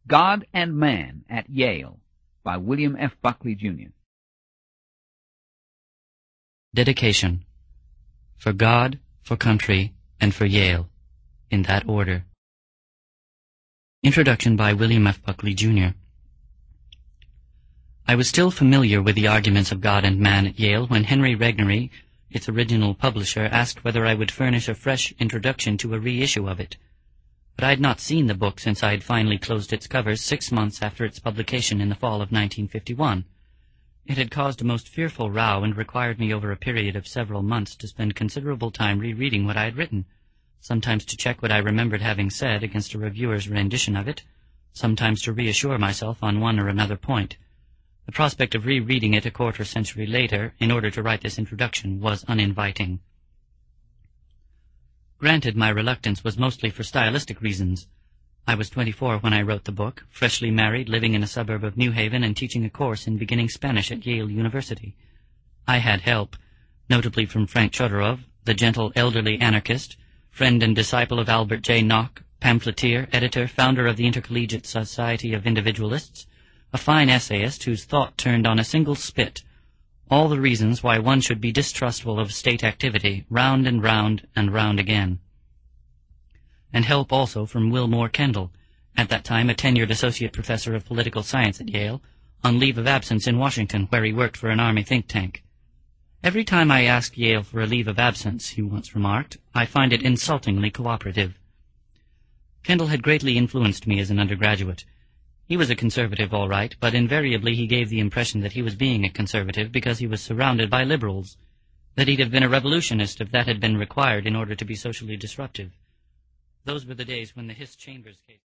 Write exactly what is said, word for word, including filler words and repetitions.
God and Man at Yale by William F. Buckley, Junior Dedication. For God, for country, and for Yale, in that order. Introduction by William F. Buckley, Junior I was still familiar with the arguments of God and Man at Yale when Henry Regnery, its original publisher, asked whether I would furnish a fresh introduction to a reissue of it. But I had not seen the book since I had finally closed its covers six months after its publication in the fall of nineteen fifty-one. It had caused a most fearful row and required me over a period of several months to spend considerable time rereading what I had written, sometimes to check what I remembered having said against a reviewer's rendition of it, sometimes to reassure myself on one or another point. The prospect of rereading it a quarter century later, in order to write this introduction, was uninviting. Granted, my reluctance was mostly for stylistic reasons. I was twenty-four when I wrote the book, freshly married, living in a suburb of New Haven, and teaching a course in beginning Spanish at Yale University. I had help, notably from Frank Chodorov, the gentle elderly anarchist, friend and disciple of Albert J. Nock, pamphleteer, editor, founder of the Intercollegiate Society of Individualists, a fine essayist whose thought turned on a single spit all the reasons why one should be distrustful of state activity, round and round and round again. And help also from Wilmore Kendall, at that time a tenured associate professor of political science at Yale, on leave of absence in Washington, where he worked for an army think tank. Every time I ask Yale for a leave of absence, he once remarked, I find it insultingly cooperative. Kendall had greatly influenced me as an undergraduate. He was a conservative, all right, but invariably he gave the impression that he was being a conservative because he was surrounded by liberals, that he'd have been a revolutionist if that had been required in order to be socially disruptive. Those were the days when the Hiss Chambers case...